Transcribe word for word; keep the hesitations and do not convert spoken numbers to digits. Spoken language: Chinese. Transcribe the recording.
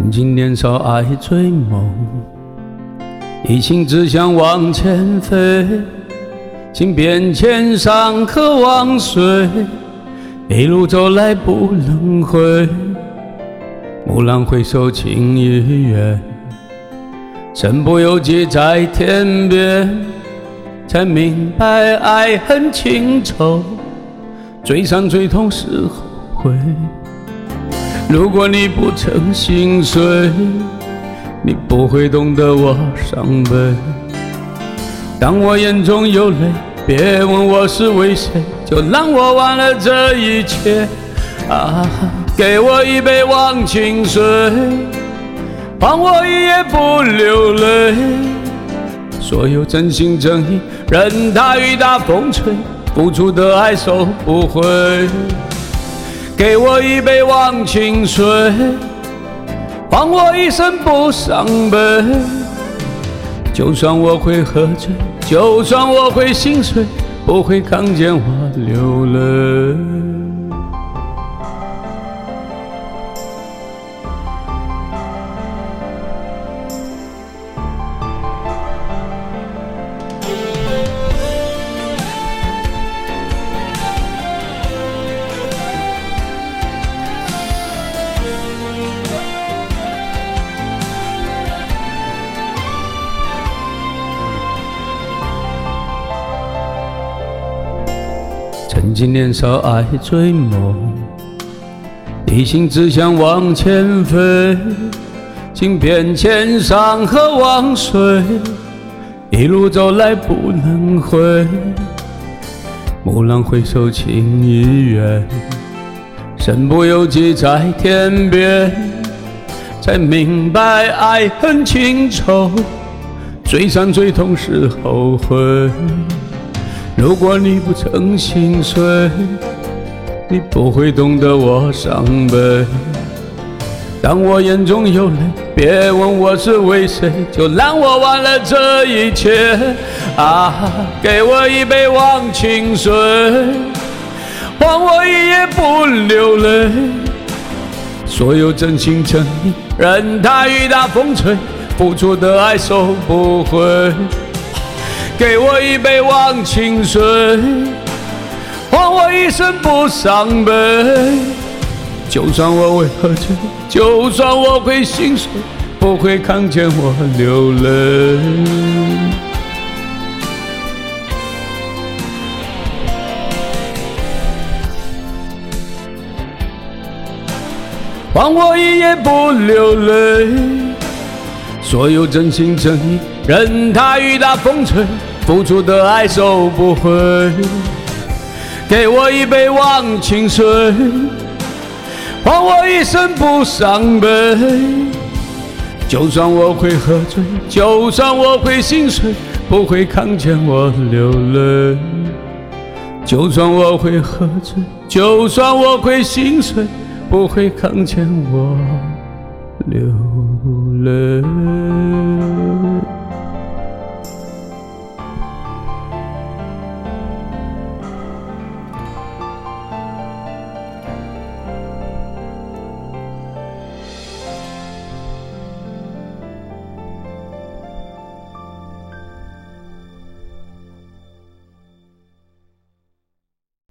曾经年少爱追梦，一心只想往前飞，经变迁山河万岁，一路走来不能回。蓦然回首，情已远，身不由己在天边，才明白爱恨情仇，最伤最痛是后悔。如果你不曾心碎，你不会懂得我伤悲。当我眼中有泪，别问我是为谁，就让我忘了这一切。啊，给我一杯忘情水，换我一夜不流泪。所有真心真意，任它雨打风吹，付出的爱收不回。给我一杯忘情水，换我一生不伤悲。就算我会喝醉，就算我会心碎，不会看见我流泪。曾经年少爱追梦，一心只想往前飞，经变迁山河万岁，一路走来不能回。蓦然回首，情已远，身不由己在天边，才明白爱恨情仇，最伤最痛是后悔。如果你不曾心碎，你不会懂得我伤悲。当我眼中有泪，别问我是为谁，就让我忘了这一切。啊，给我一杯忘情水，换我一夜不流泪。所有真心真意，任它雨打风吹，付出的爱收不回。给我一杯忘情水，换我一生不伤悲。就算我会喝醉，就算我会心碎，不会看见我流泪。换我一夜不流泪。所有真心真意，任它雨打风吹，付出的爱收不回。给我一杯忘情水，换我一生不伤悲。就算我会喝醉，就算我会心碎，不会看见我流泪。就算我会喝醉，就算我会心碎，不会看见我流泪。